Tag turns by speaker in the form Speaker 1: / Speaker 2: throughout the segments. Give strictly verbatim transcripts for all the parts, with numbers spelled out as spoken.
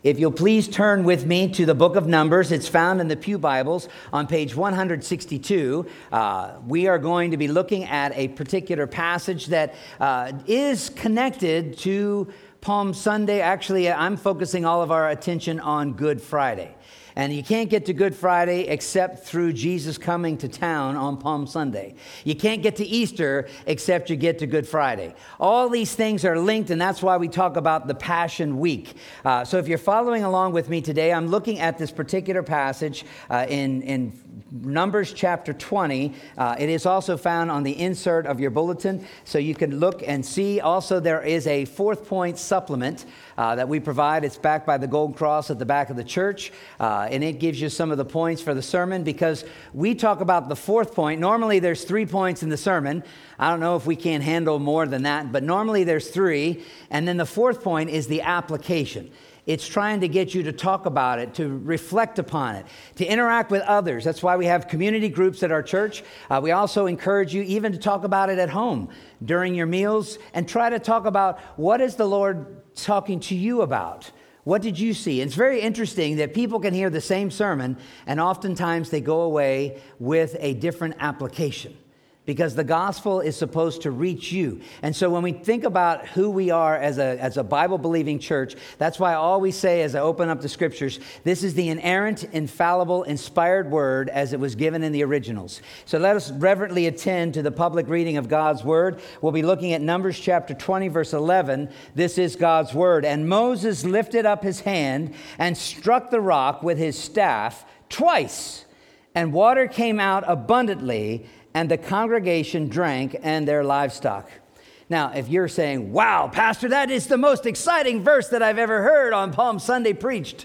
Speaker 1: If you'll please turn with me to the book of Numbers. It's found in the Pew Bibles on page one sixty-two. Uh, we are going to be looking at a particular passage that uh, is connected to Palm Sunday. Actually, I'm focusing all of our attention on Good Friday. And you can't get to Good Friday except through Jesus coming to town on Palm Sunday. You can't get to Easter except you get to Good Friday. All these things are linked, and that's why we talk about the Passion Week. Uh, so if you're following along with me today, I'm looking at this particular passage uh, in, in Numbers chapter twenty. Uh, it is also found on the insert of your bulletin, so you can look and see. Also, there is a fourth point supplement uh, that we provide. It's backed by the Gold Cross at the back of the church. Uh, and it gives you some of the points for the sermon, because we talk about the fourth point. Normally there's three points in the sermon. I don't know if we can handle more than that, but normally there's three. And then the fourth point is the application. It's trying to get you to talk about it, to reflect upon it, to interact with others. That's why we have community groups at our church. Uh, we also encourage you even to talk about it at home during your meals, and try to talk about what is the Lord talking to you about. What did you see? It's very interesting that people can hear the same sermon, and oftentimes they go away with a different application, because the gospel is supposed to reach you. And so when we think about who we are as a, as a Bible-believing church, that's why I always say, as I open up the scriptures, this is the inerrant, infallible, inspired word as it was given in the originals. So let us reverently attend to the public reading of God's word. We'll be looking at Numbers chapter twenty, verse eleven. This is God's word. And Moses lifted up his hand and struck the rock with his staff twice, and water came out abundantly, and the congregation drank and their livestock. Now, if you're saying, wow, Pastor, that is the most exciting verse that I've ever heard on Palm Sunday preached,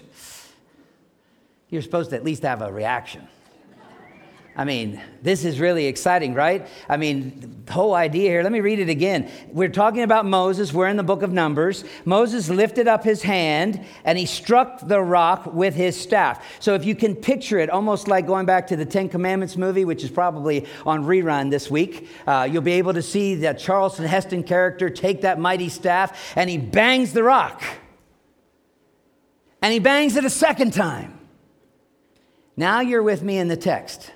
Speaker 1: you're supposed to at least have a reaction. I mean, this is really exciting, right? I mean, the whole idea here, let me read it again. We're talking about Moses. We're in the book of Numbers. Moses lifted up his hand and he struck the rock with his staff. So if you can picture it, almost like going back to the Ten Commandments movie, which is probably on rerun this week, uh, you'll be able to see that Charlton Heston character take that mighty staff and he bangs the rock. And he bangs it a second time. Now you're with me in the text.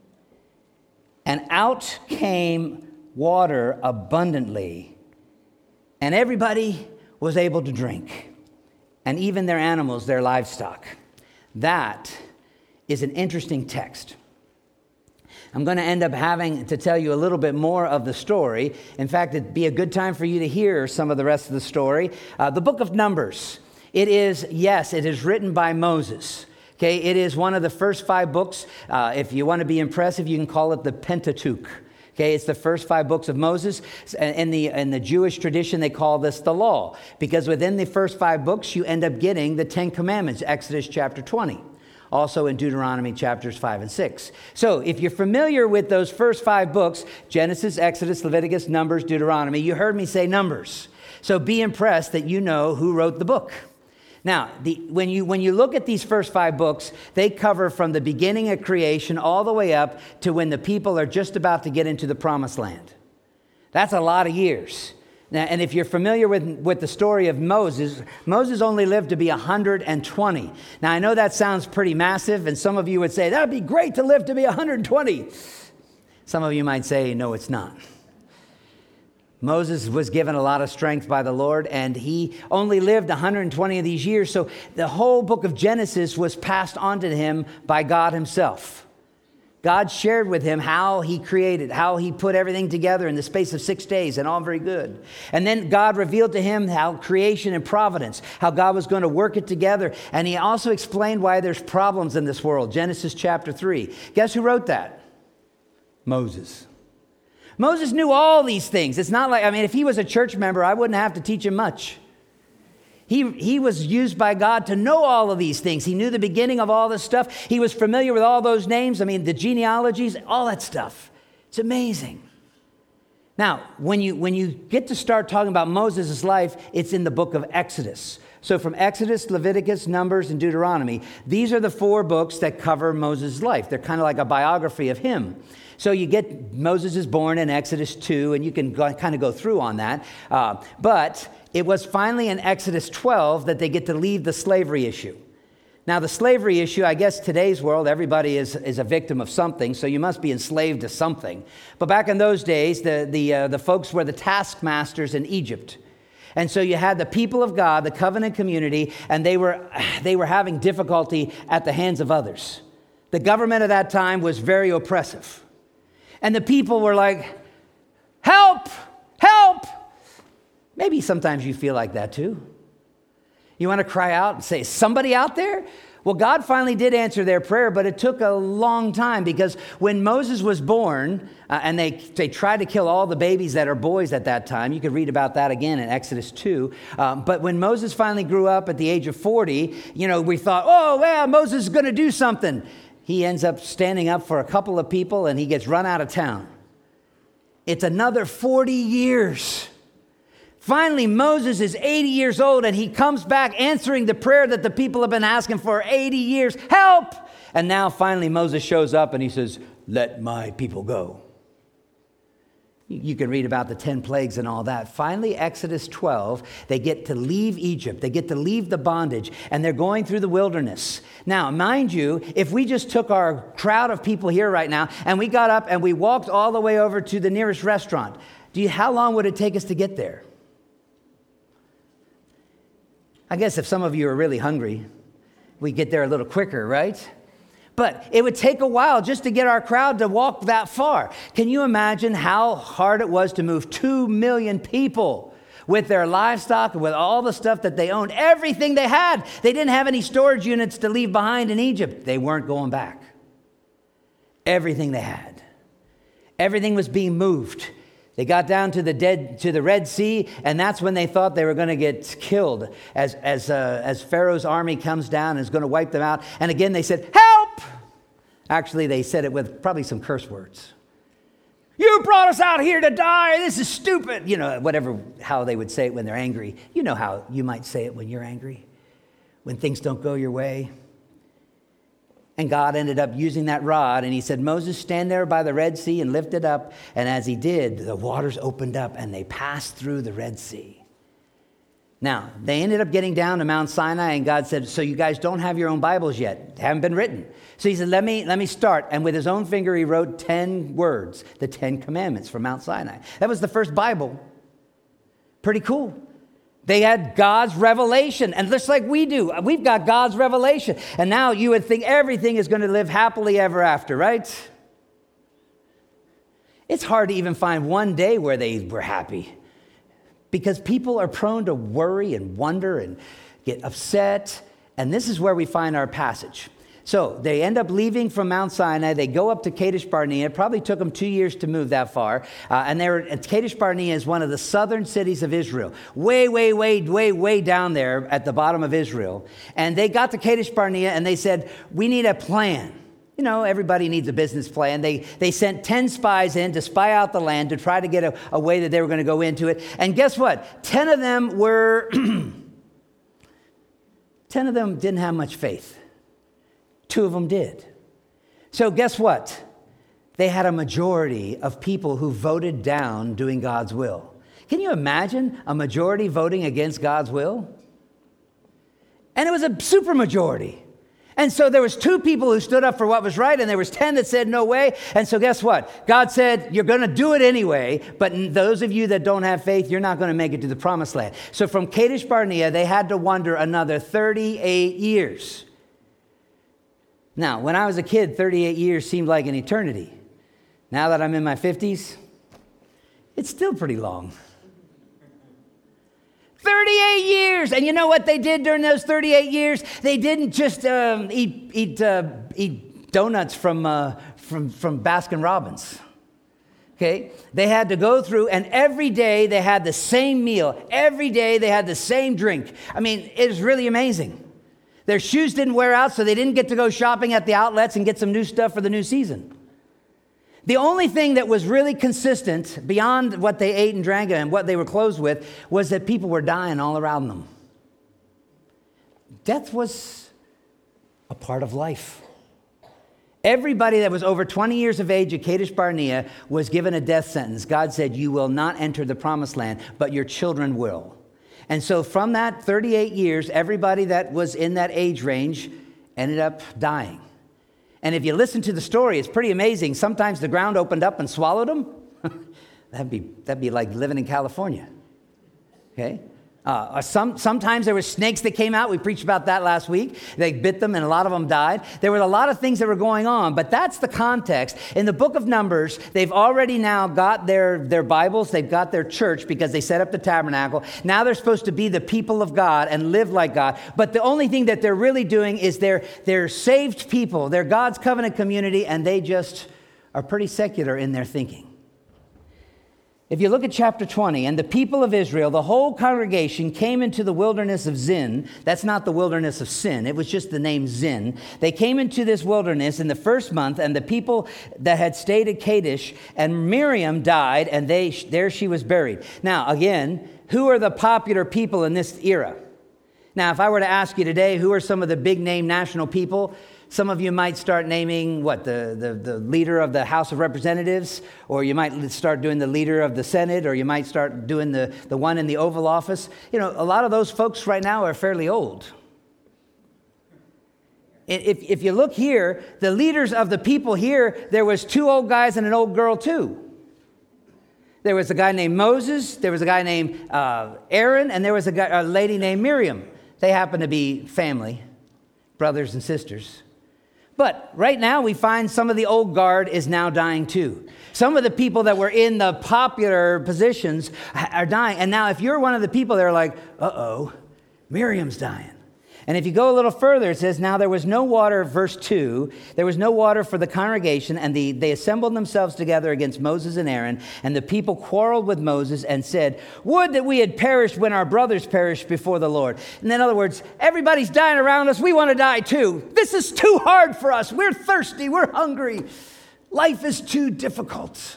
Speaker 1: And out came water abundantly, and everybody was able to drink, and even their animals, their livestock. That is an interesting text. I'm going to end up having to tell you a little bit more of the story. In fact, it'd be a good time for you to hear some of the rest of the story. Uh, the book of Numbers, it is, yes, it is written by Moses. Okay, it is one of the first five books. Uh, if you want to be impressive, you can call it the Pentateuch. Okay, it's the first five books of Moses. In the, in the Jewish tradition, they call this the law, because within the first five books, you end up getting the Ten Commandments, Exodus chapter twenty. Also in Deuteronomy chapters five and six. So if you're familiar with those first five books, Genesis, Exodus, Leviticus, Numbers, Deuteronomy, you heard me say Numbers. So be impressed that you know who wrote the book. Now, the, when you when you look at these first five books, they cover from the beginning of creation all the way up to when the people are just about to get into the promised land. That's a lot of years. Now, and if you're familiar with, with the story of Moses, Moses only lived to be one hundred twenty. Now, I know that sounds pretty massive, and some of you would say, that would be great to live to be one hundred twenty. Some of you might say, no, it's not. Moses was given a lot of strength by the Lord, and he only lived one hundred twenty of these years. So the whole book of Genesis was passed on to him by God himself. God shared with him how he created, how he put everything together in the space of six days, and all very good. And then God revealed to him how creation and providence, how God was going to work it together. And he also explained why there's problems in this world. Genesis chapter three. Guess who wrote that? Moses. Moses knew all these things. It's not like, I mean, if he was a church member, I wouldn't have to teach him much. He, he was used by God to know all of these things. He knew the beginning of all this stuff. He was familiar with all those names. I mean, the genealogies, all that stuff. It's amazing. Now, when you, when you get to start talking about Moses' life, it's in the book of Exodus. So from Exodus, Leviticus, Numbers, and Deuteronomy, these are the four books that cover Moses' life. They're kind of like a biography of him. So you get Moses is born in Exodus two, and you can go, kind of go through on that. Uh, but it was finally in Exodus twelve that they get to leave the slavery issue. Now, the slavery issue, I guess today's world, everybody is, is a victim of something, so you must be enslaved to something. But back in those days, the, the, uh, the folks were the taskmasters in Egypt. And so you had the people of God, the covenant community, and they were, they were having difficulty at the hands of others. The government at that time was very oppressive. And the people were like, help, help. Maybe sometimes you feel like that too. You want to cry out and say, somebody out there? Well, God finally did answer their prayer, but it took a long time because when Moses was born, uh, and they, they tried to kill all the babies that are boys at that time. You could read about that again in Exodus two. Um, but when Moses finally grew up at the age of forty, you know, we thought, oh, well, Moses is going to do something. He ends up standing up for a couple of people and he gets run out of town. It's another forty years. Finally, Moses is eighty years old and he comes back answering the prayer that the people have been asking for eighty years. Help! And now finally Moses shows up and he says, let my people go. You can read about the ten plagues and all that. Finally, Exodus twelve, they get to leave Egypt. They get to leave the bondage, and they're going through the wilderness. Now, mind you, if we just took our crowd of people here right now, and we got up and we walked all the way over to the nearest restaurant, do you, how long would it take us to get there? I guess if some of you are really hungry, we get there a little quicker, right? But it would take a while just to get our crowd to walk that far. Can you imagine how hard it was to move two million people with their livestock and with all the stuff that they owned, everything they had? They didn't have any storage units to leave behind in Egypt. They weren't going back. Everything they had. Everything was being moved. They got down to the dead to the Red Sea, and that's when they thought they were going to get killed as as uh, as Pharaoh's army comes down and is going to wipe them out. And again, they said, "Help!" Actually, they said it with probably some curse words. You brought us out here to die. This is stupid. You know, whatever how they would say it when they're angry. You know how you might say it when you're angry, when things don't go your way. And God ended up using that rod, and he said, Moses, stand there by the Red Sea and lift it up. And as he did, the waters opened up, and they passed through the Red Sea. Now, they ended up getting down to Mount Sinai, and God said, so you guys don't have your own Bibles yet. They haven't been written. So he said, let me, let me start. And with his own finger, he wrote ten words, the Ten Commandments from Mount Sinai. That was the first Bible. Pretty cool. They had God's revelation, and just like we do, we've got God's revelation. And now you would think everything is going to live happily ever after, right? It's hard to even find one day where they were happy because people are prone to worry and wonder and get upset. And this is where we find our passage. So they end up leaving from Mount Sinai. They go up to Kadesh Barnea. It probably took them two years to move that far. Uh, and they were, Kadesh Barnea is one of the southern cities of Israel. Way, way, way, way, way down there at the bottom of Israel. And they got to Kadesh Barnea and they said, we need a plan. You know, everybody needs a business plan. They they sent ten spies in to spy out the land to try to get a, a way that they were going to go into it. And guess what? Ten of them were, ten of them didn't have much faith. Two of them did. So guess what? They had a majority of people who voted down doing God's will. Can you imagine a majority voting against God's will? And it was a supermajority. And so there was two people who stood up for what was right, and there was ten that said no way. And so guess what? God said, you're going to do it anyway, but those of you that don't have faith, you're not going to make it to the promised land. So from Kadesh Barnea, they had to wander another thirty-eight years. Now, when I was a kid, thirty-eight years seemed like an eternity. Now that I'm in my fifties, it's still pretty long. thirty-eight years! And you know what they did during those thirty-eight years? They didn't just um, eat eat uh, eat donuts from, uh, from, from Baskin Robbins. Okay? They had to go through, and every day they had the same meal. Every day they had the same drink. I mean, it was really amazing. Their shoes didn't wear out, so they didn't get to go shopping at the outlets and get some new stuff for the new season. The only thing that was really consistent beyond what they ate and drank and what they were clothed with was that people were dying all around them. death was a part of life. Everybody that was over twenty years of age at Kadesh Barnea was given a death sentence. God said, you will not enter the promised land, but your children will. And so from that thirty-eight years, everybody that was in that age range ended up dying. And if you listen to the story, it's pretty amazing. Sometimes the ground opened up and swallowed them. that'd be that'd be like living in California. Okay? Uh, some, sometimes there were snakes that came out. We preached about that last week. They bit them and a lot of them died. There were a lot of things that were going on, but that's the context. In the book of Numbers, they've already now got their, their Bibles. They've got their church because they set up the tabernacle. Now they're supposed to be the people of God and live like God. But the only thing that they're really doing is they're, they're saved people. They're God's covenant community, and they just are pretty secular in their thinking. If you look at chapter twenty, and the people of Israel, the whole congregation came into the wilderness of Zin. That's not the wilderness of sin. It was just the name Zin. They came into this wilderness in the first month, and the people that had stayed at Kadesh, and Miriam died, and they there she was buried. Now, again, who are the popular people in this era? Now, if I were to ask you today, who are some of the big name national people? Some of you might start naming, what, the, the, the leader of the House of Representatives, or you might start doing the leader of the Senate, or you might start doing the, the one in the Oval Office. You know, a lot of those folks right now are fairly old. If, if you look here, the leaders of the people here, there was two old guys and an old girl too. There was a guy named Moses, there was a guy named uh, Aaron, and there was a, guy, a lady named Miriam. They happen to be family, brothers and sisters. But right now we find some of the old guard is now dying too. Some of the people that were in the popular positions are dying. And now if you're one of the people that are like, uh-oh, Miriam's dying. And if you go a little further, it says, now there was no water, verse two, there was no water for the congregation, and the, they assembled themselves together against Moses and Aaron, and the people quarreled with Moses and said, would that we had perished when our brothers perished before the Lord. And in other words, everybody's dying around us, we want to die too. This is too hard for us. We're thirsty, we're hungry. Life is too difficult.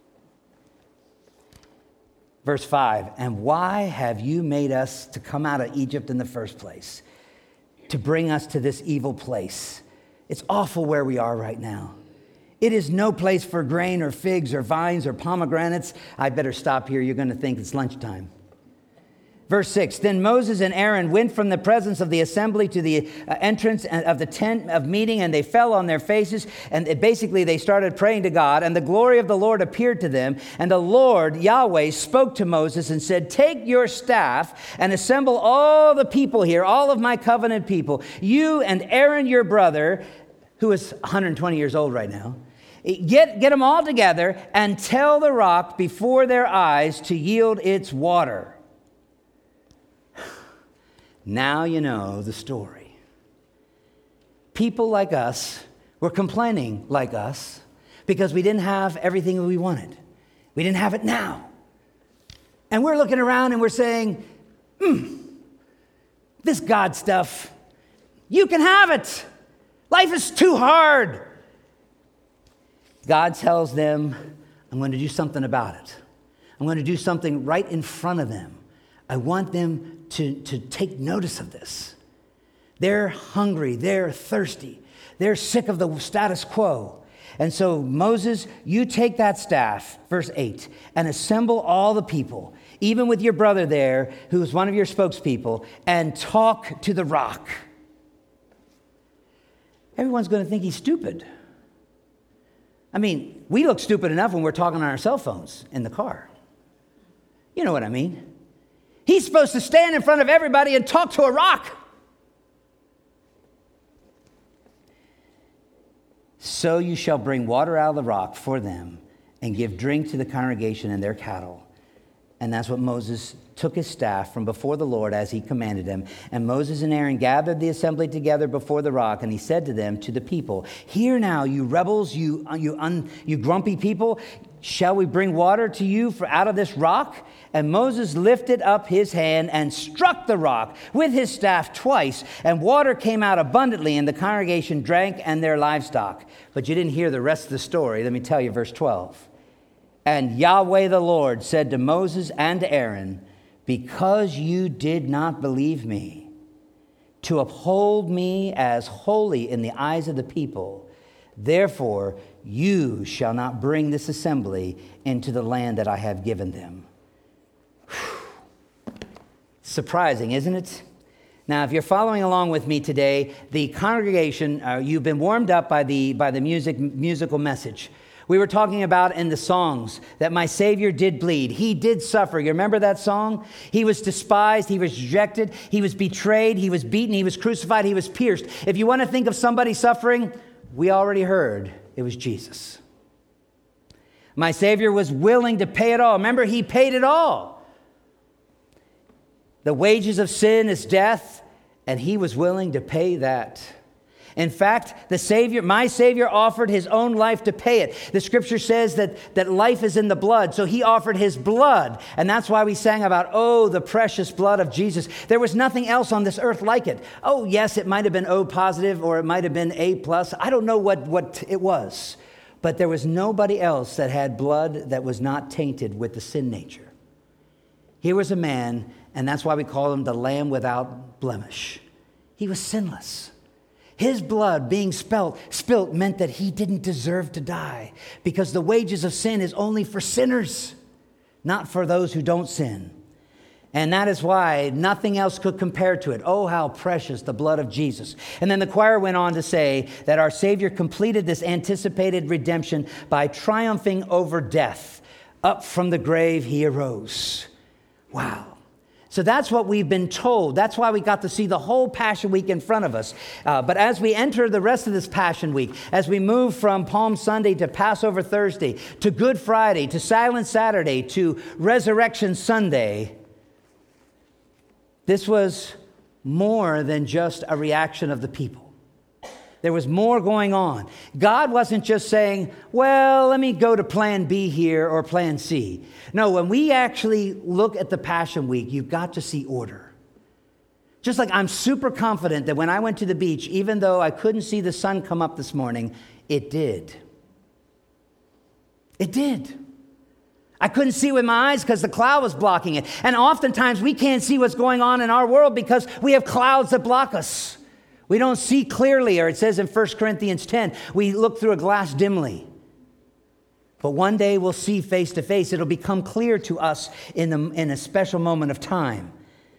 Speaker 1: Verse five, and why have you made us to come out of Egypt in the first place? To bring us to this evil place. It's awful where we are right now. It is no place for grain or figs or vines or pomegranates. I better stop here. You're going to think it's lunchtime. Verse six, then Moses and Aaron went from the presence of the assembly to the uh, entrance of the tent of meeting, and they fell on their faces, and it, basically they started praying to God, and the glory of the Lord appeared to them, and the Lord, Yahweh, spoke to Moses and said, take your staff and assemble all the people here, all of my covenant people, you and Aaron your brother, who is one hundred twenty years old right now, Get, get them all together and tell the rock before their eyes to yield its water. Now you know the story. People like us were complaining like us because we didn't have everything we wanted. We didn't have it now. And we're looking around and we're saying, hmm, this God stuff, you can have it. Life is too hard. God tells them, I'm going to do something about it. I'm going to do something right in front of them. I want them to, to take notice of this. They're hungry. They're thirsty. They're sick of the status quo. And so, Moses, you take that staff, verse eight, and assemble all the people, even with your brother there, who is one of your spokespeople, and talk to the rock. Everyone's going to think he's stupid. I mean, we look stupid enough when we're talking on our cell phones in the car. You know what I mean? He's supposed to stand in front of everybody and talk to a rock. So you shall bring water out of the rock for them and give drink to the congregation and their cattle. And that's what Moses took his staff from before the Lord as he commanded him. And Moses and Aaron gathered the assembly together before the rock, and he said to them, to the people, hear now, you rebels, you, you, un, you grumpy people, shall we bring water to you for out of this rock? And Moses lifted up his hand and struck the rock with his staff twice, and water came out abundantly, and the congregation drank and their livestock. But you didn't hear the rest of the story. Let me tell you, verse twelve. And Yahweh the Lord said to Moses and to Aaron, because you did not believe me, to uphold me as holy in the eyes of the people. Therefore, you shall not bring this assembly into the land that I have given them. Whew. Surprising, isn't it? Now, if you're following along with me today, the congregation, uh, you've been warmed up by the by the music musical message. We were talking about in the songs that my Savior did bleed. He did suffer. You remember that song? He was despised. He was rejected. He was betrayed. He was beaten. He was crucified. He was pierced. If you want to think of somebody suffering, we already heard it was Jesus. My Savior was willing to pay it all. Remember, he paid it all. The wages of sin is death, and he was willing to pay that. In fact, the Savior, my Savior offered his own life to pay it. The scripture says that, that life is in the blood, so he offered his blood. And that's why we sang about, oh, the precious blood of Jesus. There was nothing else on this earth like it. Oh, yes, it might have been O positive or it might have been A plus. I don't know what, what it was. But there was nobody else that had blood that was not tainted with the sin nature. Here was a man, and that's why we call him the Lamb without blemish. He was sinless. His blood being spilt, spilt meant that he didn't deserve to die, because the wages of sin is only for sinners, not for those who don't sin. And that is why nothing else could compare to it. Oh, how precious the blood of Jesus. And then the choir went on to say that our Savior completed this anticipated redemption by triumphing over death. Up from the grave he arose. Wow. So that's what we've been told. That's why we got to see the whole Passion Week in front of us. Uh, but as we enter the rest of this Passion Week, as we move from Palm Sunday to Passover Thursday, to Good Friday, to Silent Saturday, to Resurrection Sunday, this was more than just a reaction of the people. There was more going on. God wasn't just saying, well, let me go to plan B here or plan C. No, when we actually look at the Passion Week, you've got to see order. Just like I'm super confident that when I went to the beach, even though I couldn't see the sun come up this morning, it did. It did. I couldn't see with my eyes because the cloud was blocking it. And oftentimes we can't see what's going on in our world because we have clouds that block us. We don't see clearly, or it says in First Corinthians ten, we look through a glass dimly. But one day we'll see face to face. It'll become clear to us in, the, in a special moment of time.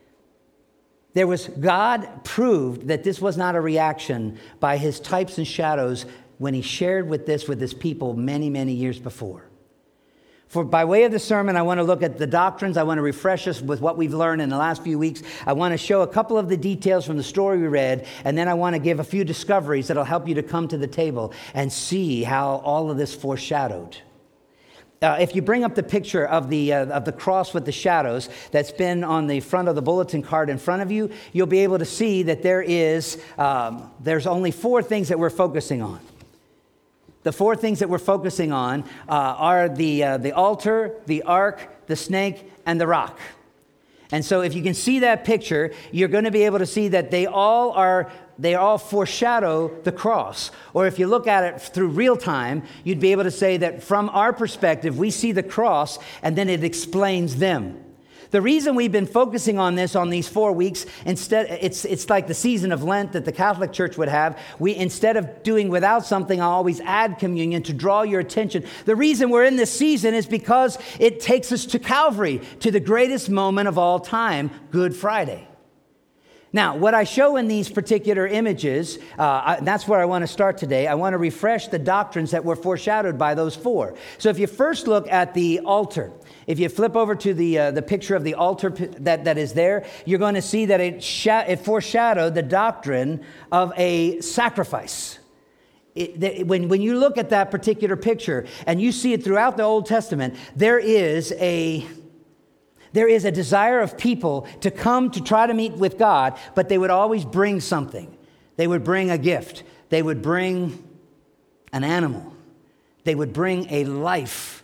Speaker 1: There was, God proved that this was not a reaction by his types and shadows when he shared with this with his people many, many years before. For by way of the sermon, I want to look at the doctrines. I want to refresh us with what we've learned in the last few weeks. I want to show a couple of the details from the story we read, and then I want to give a few discoveries that'll help you to come to the table and see how all of this foreshadowed. Uh, if you bring up the picture of the uh, of the cross with the shadows that's been on the front of the bulletin card in front of you, you'll be able to see that there is um, there's only four things that we're focusing on. The four things that we're focusing on uh, are the uh, the altar, the ark, the snake, and the rock. And so if you can see that picture, you're going to be able to see that they all are they all foreshadow the cross. Or if you look at it through real time, you'd be able to say that from our perspective, we see the cross and then it explains them. The reason we've been focusing on this on these four weeks, instead, it's it's like the season of Lent that the Catholic Church would have. We, instead of doing without something, I always add communion to draw your attention. The reason we're in this season is because it takes us to Calvary, to the greatest moment of all time, Good Friday. Now, what I show in these particular images, uh, I, that's where I want to start today. I want to refresh the doctrines that were foreshadowed by those four. So if you first look at the altar, if you flip over to the uh, the picture of the altar that, that is there, you're going to see that it, sh- it foreshadowed the doctrine of a sacrifice. It, the, when, when you look at that particular picture and you see it throughout the Old Testament, there is a... There is a desire of people to come to try to meet with God, but they would always bring something. They would bring a gift. They would bring an animal. They would bring a life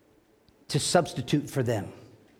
Speaker 1: to substitute for them.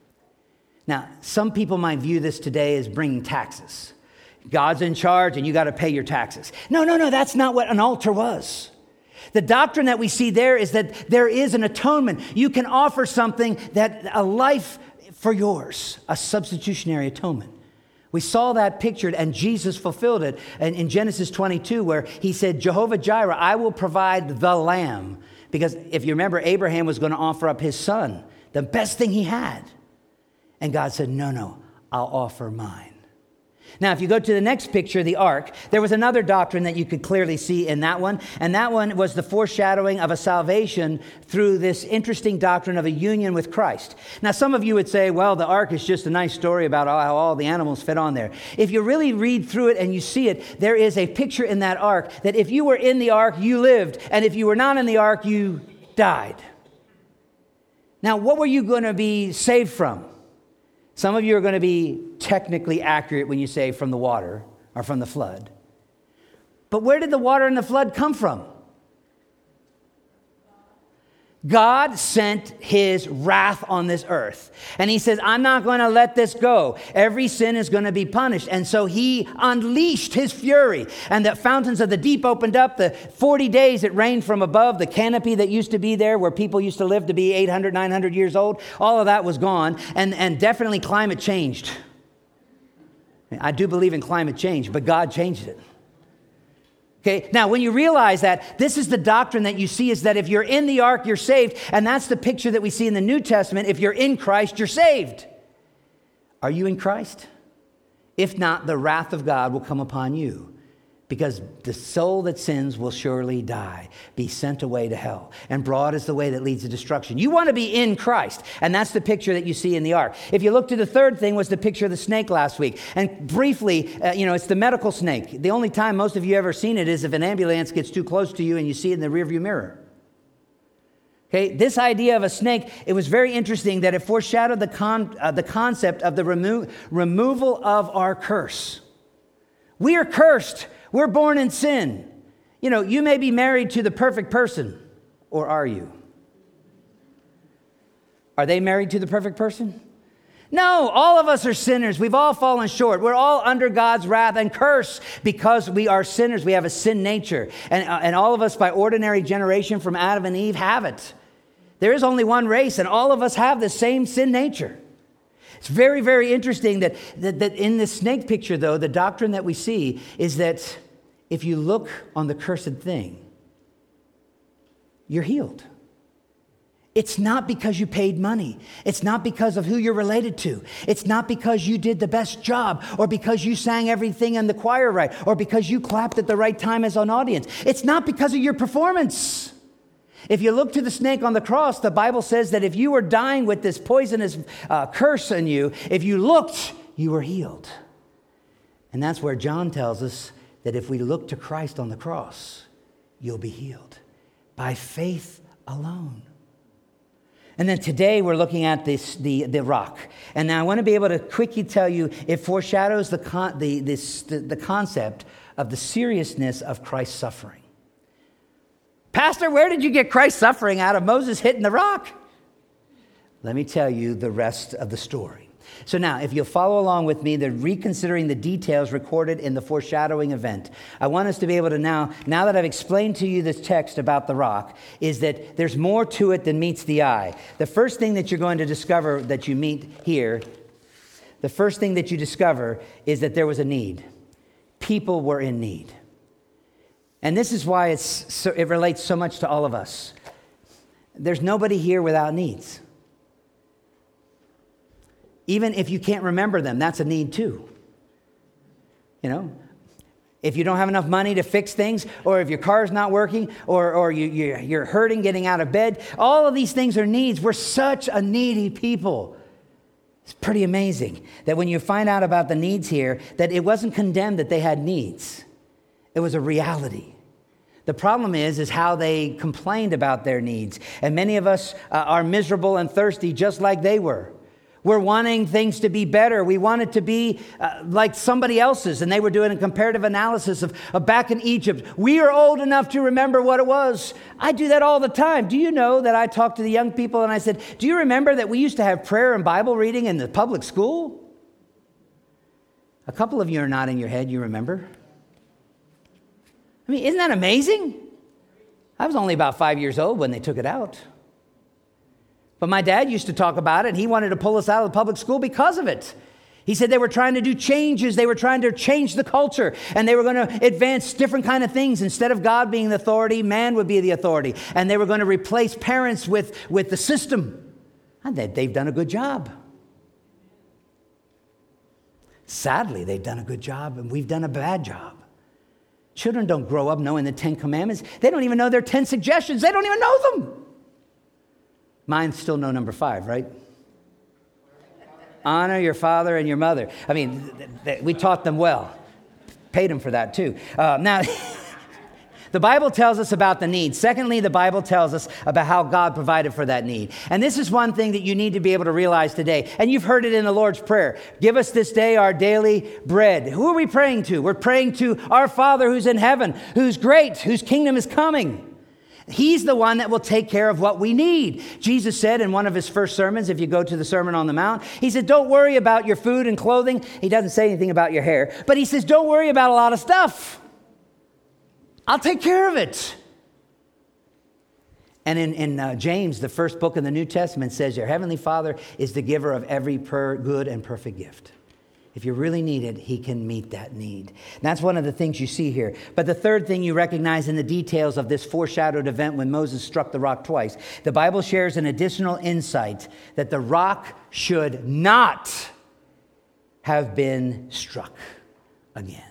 Speaker 1: Now, some people might view this today as bringing taxes. God's in charge and you got to pay your taxes. No, no, no, that's not what an altar was. The doctrine that we see there is that there is an atonement. You can offer something that a life for yours, a substitutionary atonement. We saw that pictured, and Jesus fulfilled it in, in Genesis twenty-two, where he said, Jehovah Jireh, I will provide the lamb. Because if you remember, Abraham was going to offer up his son, the best thing he had. And God said, no, no, I'll offer mine. Now, if you go to the next picture, the ark, there was another doctrine that you could clearly see in that one. And that one was the foreshadowing of a salvation through this interesting doctrine of a union with Christ. Now, some of you would say, well, the ark is just a nice story about how all the animals fit on there. If you really read through it and you see it, there is a picture in that ark that if you were in the ark, you lived. And if you were not in the ark, you died. Now, what were you going to be saved from? Some of you are going to be technically accurate when you say from the water or from the flood. But where did the water and the flood come from? God sent his wrath on this earth. And he says, I'm not going to let this go. Every sin is going to be punished. And so he unleashed his fury. And the fountains of the deep opened up. The forty days it rained from above. The canopy that used to be there where people used to live to be eight hundred, nine hundred years old. All of that was gone. And, and definitely climate changed. I do believe in climate change, but God changed it. Okay, now when you realize that, this is the doctrine that you see is that if you're in the ark, you're saved. And that's the picture that we see in the New Testament. If you're in Christ, you're saved. Are you in Christ? If not, the wrath of God will come upon you. Because the soul that sins will surely die, be sent away to hell. And broad is the way that leads to destruction. You want to be in Christ. And that's the picture that you see in the ark. If you look to the third thing was the picture of the snake last week. And briefly, uh, you know, it's the medical snake. The only time most of you ever seen it is if an ambulance gets too close to you and you see it in the rearview mirror. Okay, this idea of a snake, it was very interesting that it foreshadowed the, con- uh, the concept of the remo- removal of our curse. We are cursed. We're born in sin. You know, you may be married to the perfect person, or are you? Are they married to the perfect person? No, all of us are sinners. We've all fallen short. We're all under God's wrath and curse because we are sinners. We have a sin nature. And, uh, and all of us by ordinary generation from Adam and Eve have it. There is only one race, and all of us have the same sin nature. It's very, very interesting that, that, that in this snake picture, though, the doctrine that we see is that if you look on the cursed thing, you're healed. It's not because you paid money. It's not because of who you're related to. It's not because you did the best job or because you sang everything in the choir right or because you clapped at the right time as an audience. It's not because of your performance. If you look to the snake on the cross, the Bible says that if you were dying with this poisonous uh, curse in you, if you looked, you were healed. And that's where John tells us that if we look to Christ on the cross, you'll be healed by faith alone. And then today we're looking at this, the, the rock. And now I want to be able to quickly tell you it foreshadows the, con, the, this, the, the concept of the seriousness of Christ's suffering. Pastor, where did you get Christ's suffering out of Moses hitting the rock? Let me tell you the rest of the story. So now, if you'll follow along with me, they're reconsidering the details recorded in the foreshadowing event. I want us to be able to now, now that I've explained to you this text about the rock, is that there's more to it than meets the eye. The first thing that you're going to discover that you meet here, the first thing that you discover is that there was a need. People were in need. And this is why it's so, it relates so much to all of us. There's nobody here without needs. Even if you can't remember them, that's a need too. You know, if you don't have enough money to fix things, or if your car's not working, or, or you, you're, you're hurting getting out of bed, all of these things are needs. We're such a needy people. It's pretty amazing that when you find out about the needs here, that it wasn't condemned that they had needs. It was a reality. The problem is, is how they complained about their needs. And many of us uh, are miserable and thirsty just like they were. We're wanting things to be better. We want it to be uh, like somebody else's. And they were doing a comparative analysis of, of back in Egypt. We are old enough to remember what it was. I do that all the time. Do you know that I talk to the young people and I said, do you remember that we used to have prayer and Bible reading in the public school? A couple of you are nodding your head. You remember? I mean, isn't that amazing? I was only about five years old when they took it out. But my dad used to talk about it, and he wanted to pull us out of the public school because of it. He said they were trying to do changes. They were trying to change the culture, and they were going to advance different kind of things. Instead of God being the authority, man would be the authority. And they were going to replace parents with, with the system. And they, they've done a good job. Sadly, they've done a good job, and we've done a bad job. Children don't grow up knowing the Ten Commandments. They don't even know their ten suggestions. They don't even know them. Mine still know number five, right? Honor your father and your mother. I mean, th- th- we taught them well. Paid them for that too. Uh, now, the Bible tells us about the need. Secondly, the Bible tells us about how God provided for that need. And this is one thing that you need to be able to realize today. And you've heard it in the Lord's Prayer. Give us this day our daily bread. Who are we praying to? We're praying to our Father who's in heaven, who's great, whose kingdom is coming. He's the one that will take care of what we need. Jesus said in one of his first sermons, if you go to the Sermon on the Mount, he said, don't worry about your food and clothing. He doesn't say anything about your hair, but he says, don't worry about a lot of stuff. I'll take care of it. And in, in uh, James, the first book in the New Testament says, your heavenly Father is the giver of every per good and perfect gift. If you really need it, he can meet that need. And that's one of the things you see here. But the third thing you recognize in the details of this foreshadowed event when Moses struck the rock twice, the Bible shares an additional insight that the rock should not have been struck again.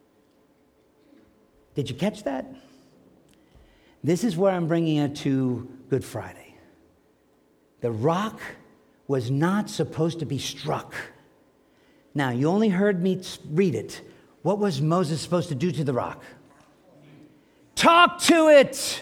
Speaker 1: Did you catch that? This is where I'm bringing it to Good Friday. The rock was not supposed to be struck. Now, you only heard me read it. What was Moses supposed to do to the rock? Talk to it.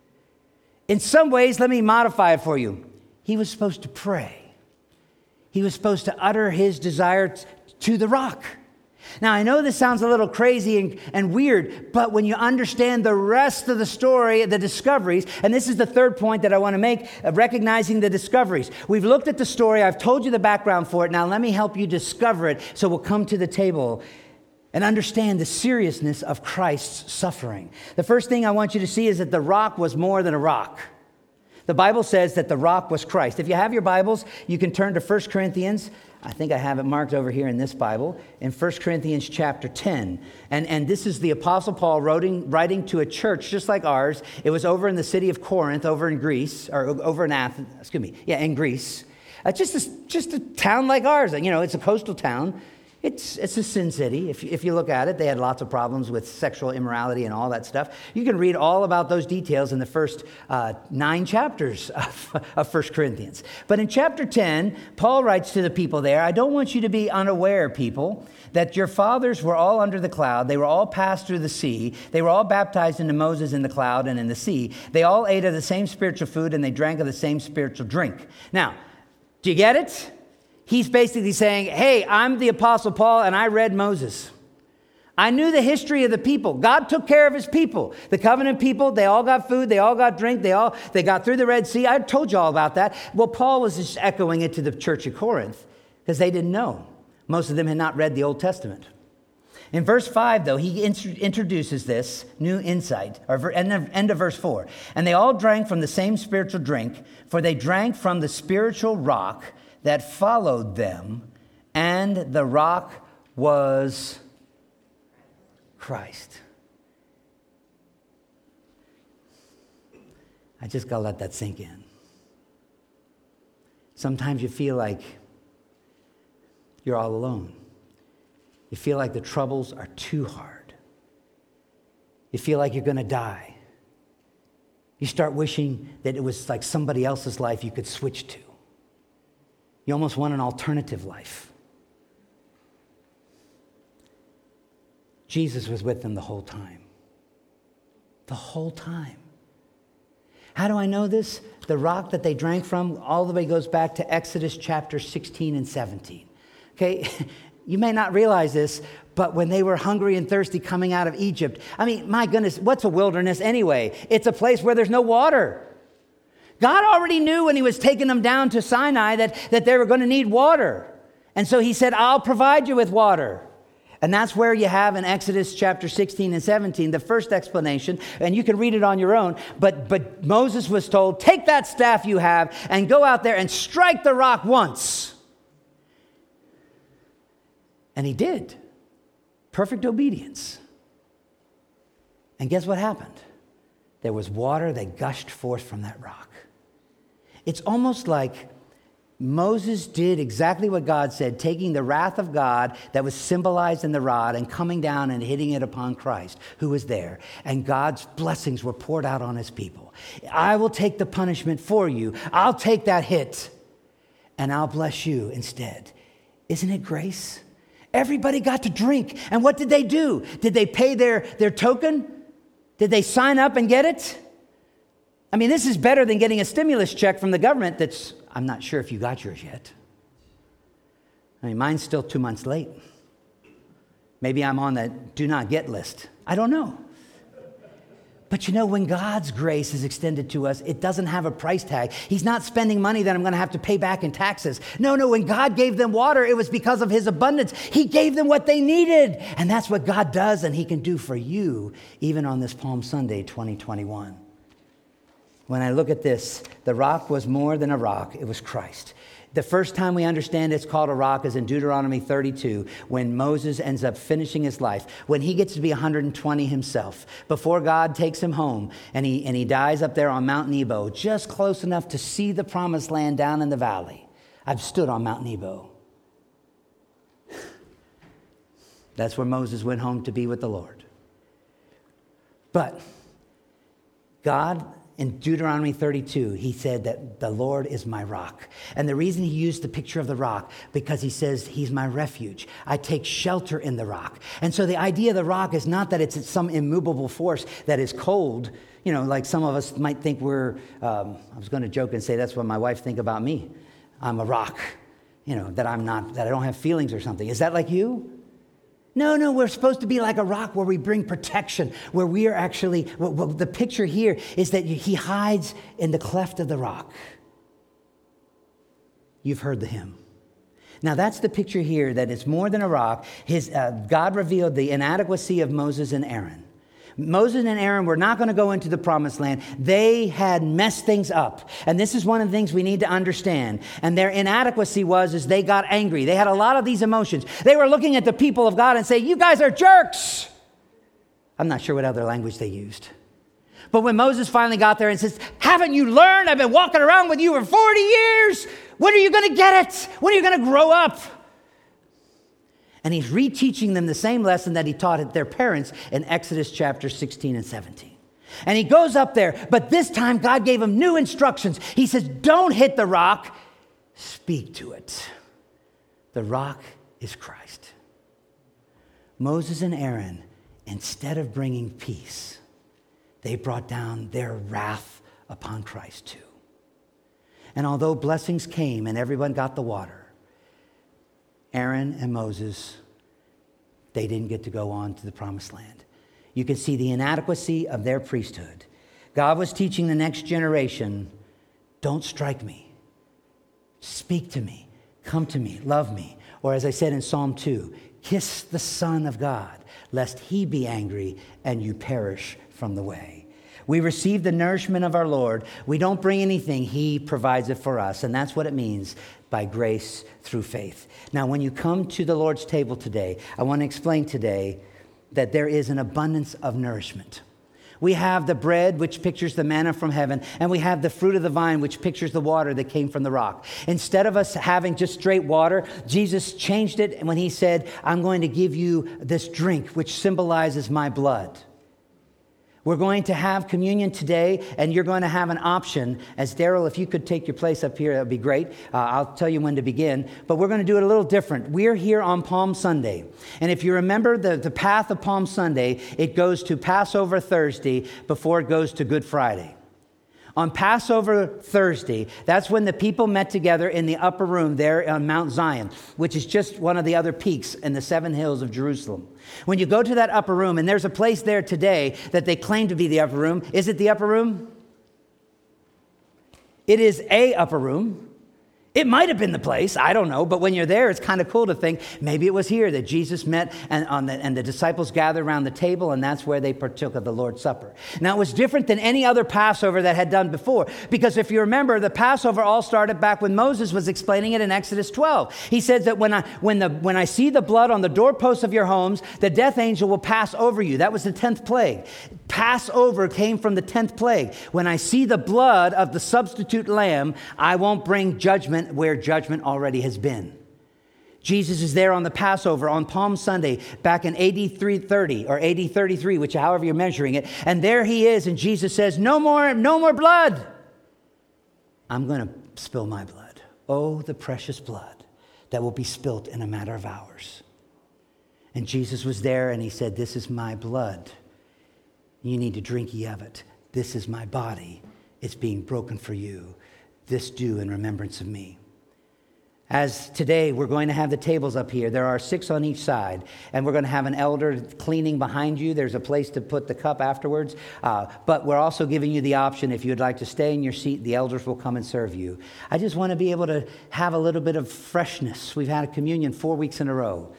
Speaker 1: In some ways, let me modify it for you. He was supposed to pray. He was supposed to utter his desire t- to the rock. Now, I know this sounds a little crazy and, and weird, but when you understand the rest of the story, the discoveries, and this is the third point that I want to make, uh, recognizing the discoveries. We've looked at the story. I've told you the background for it. Now, let me help you discover it so we'll come to the table and understand the seriousness of Christ's suffering. The first thing I want you to see is that the rock was more than a rock. The Bible says that the rock was Christ. If you have your Bibles, you can turn to First Corinthians. I think I have it marked over here in this Bible, in First Corinthians chapter ten. And, and this is the Apostle Paul writing, writing to a church just like ours. It was over in the city of Corinth, over in Greece, or over in Athens, excuse me, yeah, in Greece. Uh, just, a, just a town like ours. You know, it's a coastal town. It's it's a sin city. If, if you look at it, they had lots of problems with sexual immorality and all that stuff. You can read all about those details in the first uh, nine chapters of, of First Corinthians. But in chapter ten, Paul writes to the people there, I don't want you to be unaware, people, that your fathers were all under the cloud. They were all passed through the sea. They were all baptized into Moses in the cloud and in the sea. They all ate of the same spiritual food and they drank of the same spiritual drink. Now, do you get it? He's basically saying, hey, I'm the Apostle Paul, and I read Moses. I knew the history of the people. God took care of his people. The covenant people, they all got food, they all got drink, they all they got through the Red Sea. I told you all about that. Well, Paul was just echoing it to the church of Corinth because they didn't know. Most of them had not read the Old Testament. In verse five, though, he int- introduces this new insight, or end of, end of verse four. And they all drank from the same spiritual drink, for they drank from the spiritual rock that followed them, and the rock was Christ. I just gotta let that sink in. Sometimes you feel like you're all alone. You feel like the troubles are too hard. You feel like you're gonna die. You start wishing that it was like somebody else's life you could switch to. You almost want an alternative life. Jesus was with them the whole time. The whole time. How do I know this? The rock that they drank from all the way goes back to Exodus chapter sixteen and seventeen. Okay, you may not realize this, but when they were hungry and thirsty coming out of Egypt, I mean, my goodness, what's a wilderness anyway? It's a place where there's no water. God already knew when he was taking them down to Sinai that, that they were going to need water. And so he said, I'll provide you with water. And that's where you have in Exodus chapter sixteen and seventeen, the first explanation, and you can read it on your own. But, but Moses was told, take that staff you have and go out there and strike the rock once. And he did. Perfect obedience. And guess what happened? There was water that gushed forth from that rock. It's almost like Moses did exactly what God said, taking the wrath of God that was symbolized in the rod and coming down and hitting it upon Christ, who was there. And God's blessings were poured out on his people. I will take the punishment for you. I'll take that hit, and I'll bless you instead. Isn't it grace? Everybody got to drink. And what did they do? Did they pay their, their token? Did they sign up and get it? I mean, this is better than getting a stimulus check from the government that's, I'm not sure if you got yours yet. I mean, mine's still two months late. Maybe I'm on the do not get list. I don't know. But you know, when God's grace is extended to us, it doesn't have a price tag. He's not spending money that I'm going to have to pay back in taxes. No, no, when God gave them water, it was because of his abundance. He gave them what they needed. And that's what God does, and he can do for you, even on this Palm Sunday twenty twenty-one. When I look at this, the rock was more than a rock. It was Christ. The first time we understand it's called a rock is in Deuteronomy thirty-two, when Moses ends up finishing his life, when he gets to be one hundred twenty himself, before God takes him home, and he, and he dies up there on Mount Nebo, just close enough to see the promised land down in the valley. I've stood on Mount Nebo. That's where Moses went home to be with the Lord. But God, in Deuteronomy thirty-two, he said that the Lord is my rock. And the reason he used the picture of the rock, because he says he's my refuge. I take shelter in the rock. And so the idea of the rock is not that it's some immovable force that is cold. You know, like some of us might think we're, um, I was going to joke and say that's what my wife think about me. I'm a rock, you know, that I'm not, that I don't have feelings or something. Is that like you? No, no, we're supposed to be like a rock where we bring protection, where we are actually, well, well, the picture here is that he hides in the cleft of the rock. You've heard the hymn. Now that's the picture here, that it's more than a rock. His, uh, God revealed the inadequacy of Moses and Aaron. Moses and Aaron were not going to go into the promised land. They had messed things up. And this is one of the things we need to understand. And their inadequacy was is they got angry. They had a lot of these emotions. They were looking at the people of God and saying, you guys are jerks. I'm not sure what other language they used. But when Moses finally got there and says, haven't you learned? I've been walking around with you for forty years. When are you going to get it? When are you going to grow up? And he's reteaching them the same lesson that he taught their parents in Exodus chapter sixteen and seventeen. And he goes up there, but this time God gave him new instructions. He says, don't hit the rock, speak to it. The rock is Christ. Moses and Aaron, instead of bringing peace, they brought down their wrath upon Christ too. And although blessings came and everyone got the water, Aaron and Moses, they didn't get to go on to the promised land. You can see the inadequacy of their priesthood. God was teaching the next generation, don't strike me. Speak to me. Come to me. Love me. Or as I said in Psalm two, kiss the Son of God, lest he be angry and you perish from the way. We receive the nourishment of our Lord. We don't bring anything. He provides it for us. And that's what it means by grace through faith. Now, when you come to the Lord's table today, I want to explain today that there is an abundance of nourishment. We have the bread, which pictures the manna from heaven, and we have the fruit of the vine, which pictures the water that came from the rock. Instead of us having just straight water, Jesus changed it when he said, I'm going to give you this drink, which symbolizes my blood. We're going to have communion today, and you're going to have an option. As Daryl, if you could take your place up here, that would be great. Uh, I'll tell you when to begin. But we're going to do it a little different. We're here on Palm Sunday. And if you remember the, the path of Palm Sunday, it goes to Passover Thursday before it goes to Good Friday. On Passover Thursday, that's when the people met together in the upper room there on Mount Zion, which is just one of the other peaks in the seven hills of Jerusalem. When you go to that upper room, and there's a place there today that they claim to be the upper room. Is it the upper room? It is a upper room. It might have been the place, I don't know, but when you're there, it's kind of cool to think maybe it was here that Jesus met and, on the, and the disciples gathered around the table, and that's where they partook of the Lord's Supper. Now, it was different than any other Passover that had done before, because if you remember, the Passover all started back when Moses was explaining it in Exodus twelve. He says that when I, when, the, when I see the blood on the doorposts of your homes, the death angel will pass over you. That was the tenth plague. Passover came from the tenth plague. When I see the blood of the substitute lamb, I won't bring judgment where judgment already has been. Jesus is there on the Passover on Palm Sunday back in A D three thirty or A D thirty-three, which however you're measuring it. And there he is, and Jesus says, no more, no more blood. I'm going to spill my blood. Oh, the precious blood that will be spilt in a matter of hours. And Jesus was there, and he said, this is my blood. You need to drink ye of it. This is my body. It's being broken for you. This do in remembrance of me. As today, we're going to have the tables up here. There are six on each side, and we're going to have an elder cleaning behind you. There's a place to put the cup afterwards. Uh, but we're also giving you the option, if you'd like to stay in your seat, the elders will come and serve you. I just want to be able to have a little bit of freshness. We've had a communion four weeks in a row.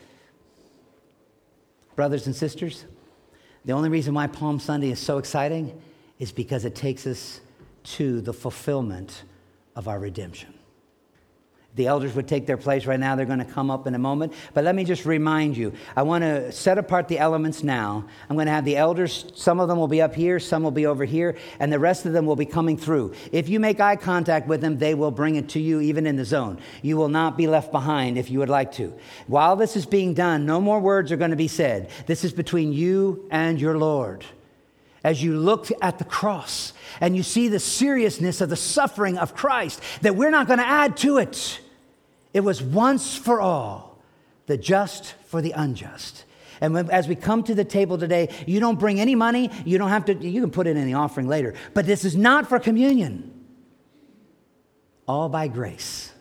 Speaker 1: Brothers and sisters, the only reason why Palm Sunday is so exciting is because it takes us to the fulfillment of our redemption. The elders would take their place right now. They're going to come up in a moment. But let me just remind you, I want to set apart the elements now. I'm going to have the elders, some of them will be up here, some will be over here, and the rest of them will be coming through. If you make eye contact with them, they will bring it to you even in the zone. You will not be left behind if you would like to. While this is being done, no more words are going to be said. This is between you and your Lord. As you look at the cross and you see the seriousness of the suffering of Christ, that we're not going to add to it. It was once for all, the just for the unjust. And when, as we come to the table today, you don't bring any money. You don't have to, you can put it in the offering later. But this is not for communion. All by grace.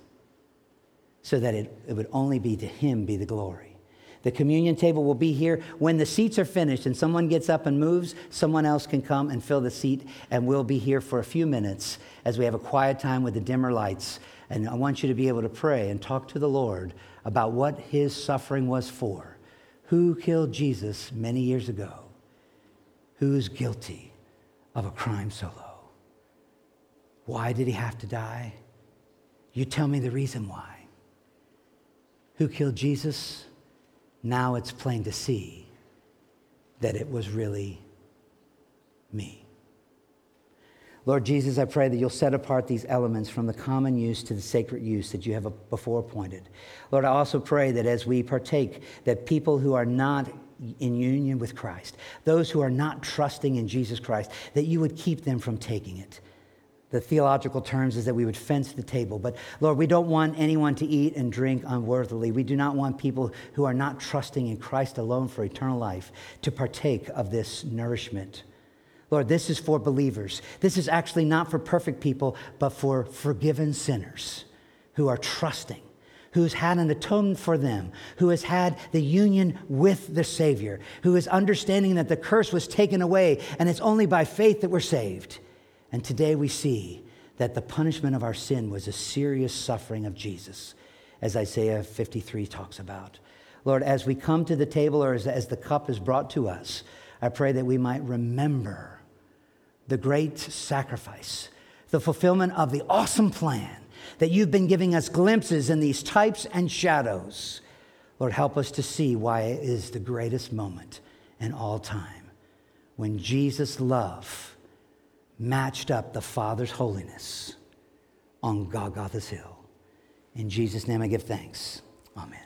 Speaker 1: So that it, it would only be to him be the glory. The communion table will be here. When the seats are finished and someone gets up and moves, someone else can come and fill the seat, and we'll be here for a few minutes as we have a quiet time with the dimmer lights. And I want you to be able to pray and talk to the Lord about what his suffering was for. Who killed Jesus many years ago? Who's guilty of a crime so low? Why did he have to die? You tell me the reason why. Who killed Jesus? Now it's plain to see that it was really me. Lord Jesus, I pray that you'll set apart these elements from the common use to the sacred use that you have before appointed. Lord, I also pray that as we partake, that people who are not in union with Christ, those who are not trusting in Jesus Christ, that you would keep them from taking it. The theological terms is that we would fence the table. But Lord, we don't want anyone to eat and drink unworthily. We do not want people who are not trusting in Christ alone for eternal life to partake of this nourishment. Lord, this is for believers. This is actually not for perfect people, but for forgiven sinners who are trusting, who's had an atonement for them, who has had the union with the Savior, who is understanding that the curse was taken away and it's only by faith that we're saved. And today we see that the punishment of our sin was a serious suffering of Jesus, as Isaiah fifty-three talks about. Lord, as we come to the table or as, as the cup is brought to us, I pray that we might remember the great sacrifice, the fulfillment of the awesome plan that you've been giving us glimpses in these types and shadows. Lord, help us to see why it is the greatest moment in all time, when Jesus' love matched up the Father's holiness on Golgotha's hill. In Jesus' name I give thanks. Amen.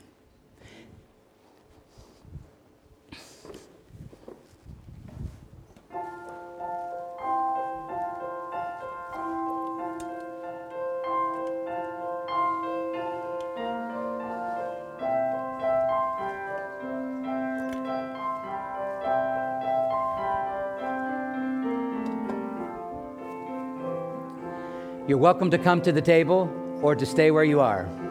Speaker 1: You're welcome to come to the table or to stay where you are.